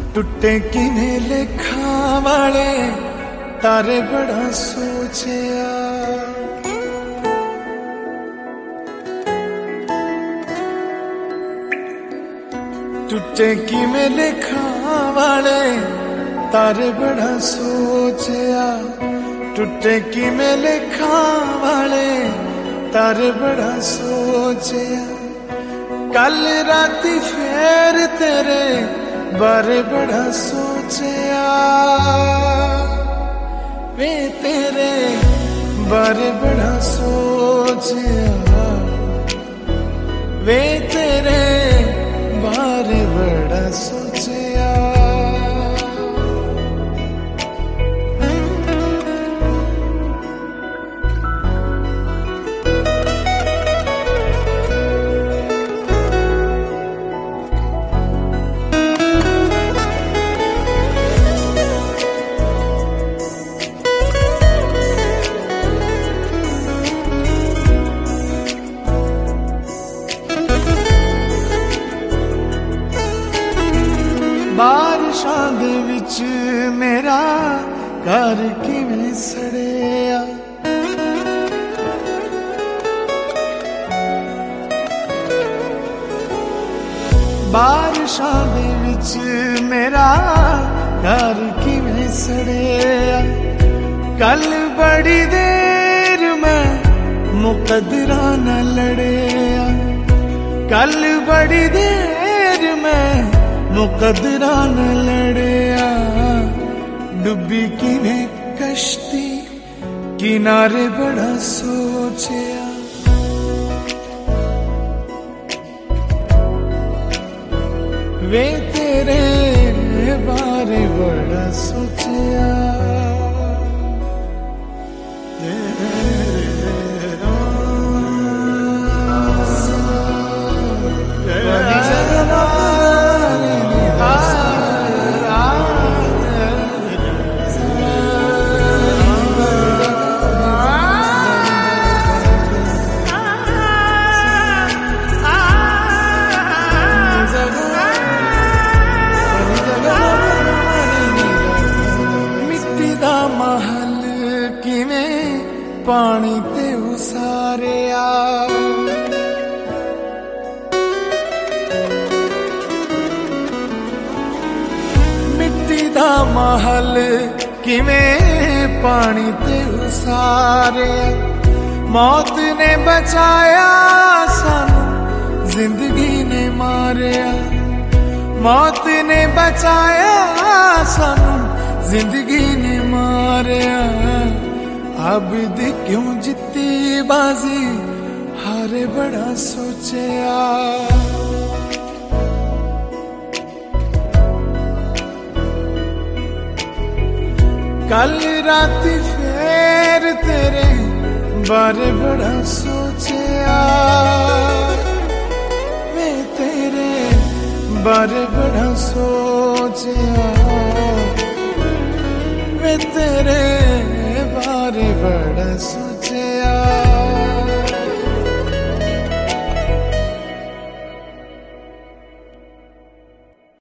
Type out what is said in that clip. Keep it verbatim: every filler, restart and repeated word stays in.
टुटे किने लेखा वाले तारे बड़ा सोचिया। टुटे किने लेखा वाले तारे बड़ा सोचिया। टुटे किने लेखा वाले तारे बड़ा सोचिया। कल राती फेर तेरे बारे बड़ा सोचिया। वे तेरे बारे बड़ा सोचिया। वे तेरे बारे बड़ा सोचिया। बारिशां दे विच मेरा घर किवें सड़िया। बारिशां दे विच मेरा घर किवें सड़िया। कल बड़ी देर मैं मुकद्दरा न लड़िया। कल बड़ी देर मैं मुकद्दरा न लड़िया। डुबी किने कश्ती किनारे बड़ा सोचिया। वे तेरे बारे बड़ा सोचिया। महल किवें पानी ते उसारिया। मिट्टी दा महल किवें पानी ते उसारिया। मौत ने बचाया सानू जिंदगी ने मारिया। मौत ने बचाया सानू जिंदगी ने मारिया। आबिद क्यों जित्ती बाजी हारे बड़ा सोचिया। कल राती फेर तेरे बारे बड़ा सोचिया। मैं तेरे बारे बड़ा सोचिया। मैं तेरे बारे बड़ा सोचिया।